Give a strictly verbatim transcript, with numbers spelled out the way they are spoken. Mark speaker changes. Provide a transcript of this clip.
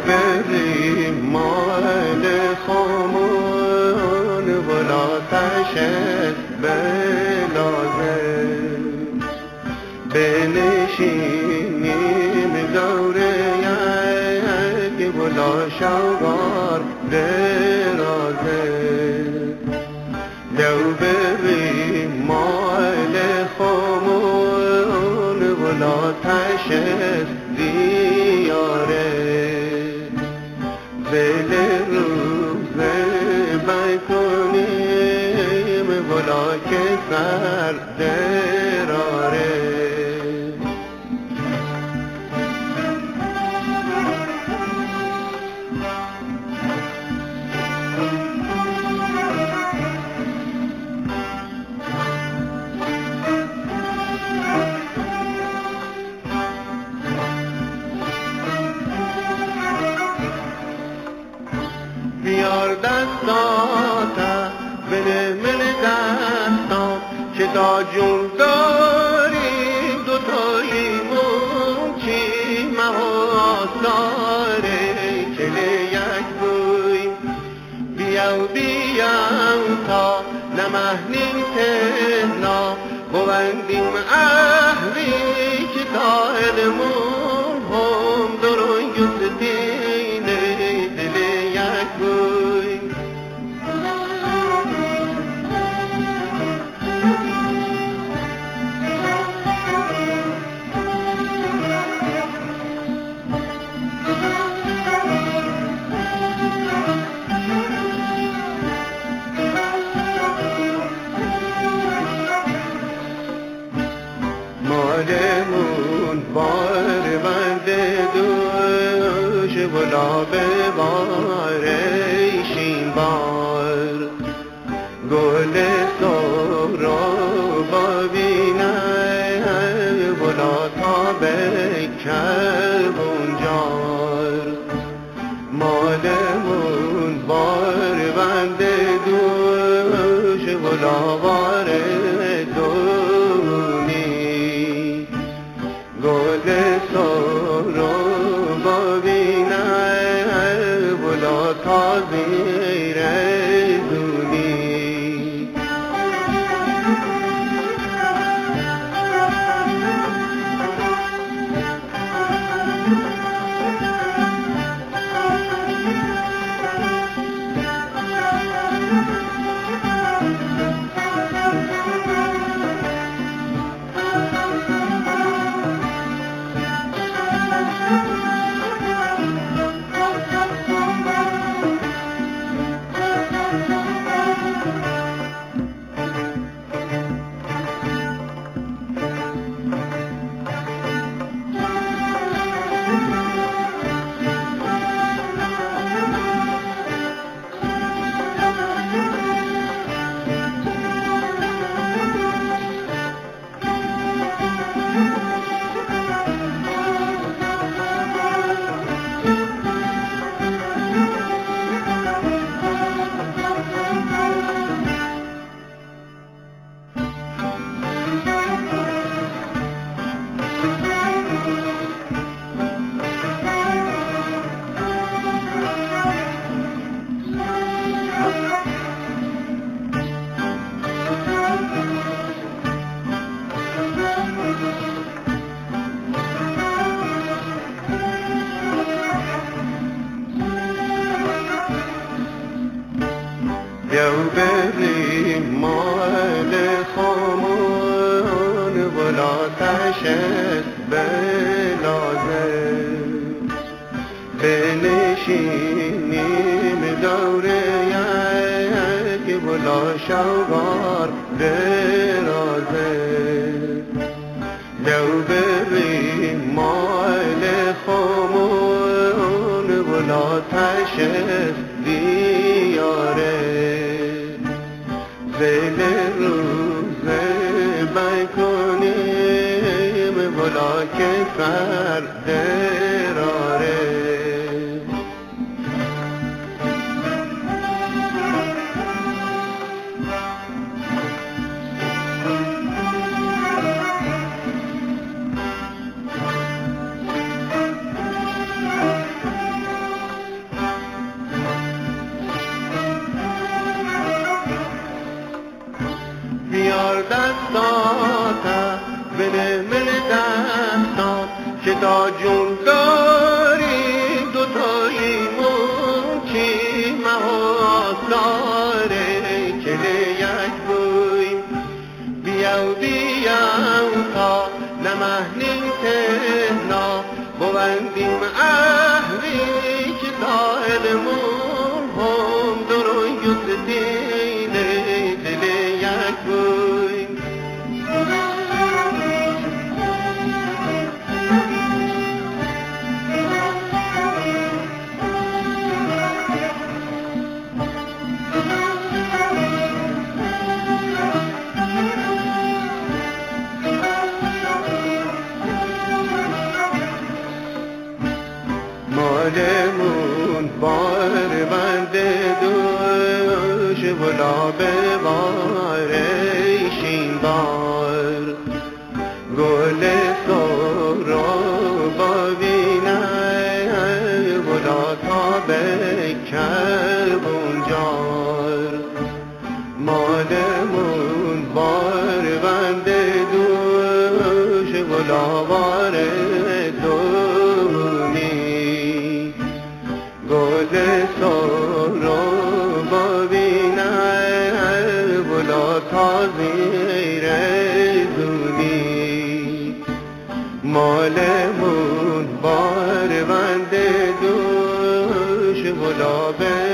Speaker 1: بریم مال خامون ولا تشت بلازه بنشینیم دوره یک ولا شوار درازه دو بریم مال خامون ولا تشت دیاره دل روز بکنیم ولا که سر دراره بیار دستاتا بده من دستام که تا جون داریم دوتاییمون چی مهاستاره چله یک بویم بیاو بیاو تا نمهنیم تهنا بوندیم اهلی که تا علمون هم درون یوستینه دل یک بویم مالمون بار بنده دوش ولا ببارشیم بار گل سورا ببینه ولا تا بکربون جار مالمون بار بنده دوش ولا بار دونی گل سورا ببینه ولا تا زیر دونی بیاو بریم مال خامون ولا تشت بلازه بنشینیم دوره یک ولا شوار درازه دو بریم مال خامون ولا تشت دیاره دل روز بکنیم ولا که سر دراره بگذار دستاتم بده من دستات که تا جون داریم دوتاییمون چی مهاستاره که یک بوی بیاو بیاو تا نمهنیم تهنا بوندیم اهلی که ساحلمون هم درون یوز دیله دل یک بوی مالمون بار بند دوش بلا به بارشین بار گل سورا با بینه بلا تا به کربون جار مالمون بار بند دوش بلا بار گل سورا با بینه بلا تا زیر زونی مالمون بار بند دوش بلا به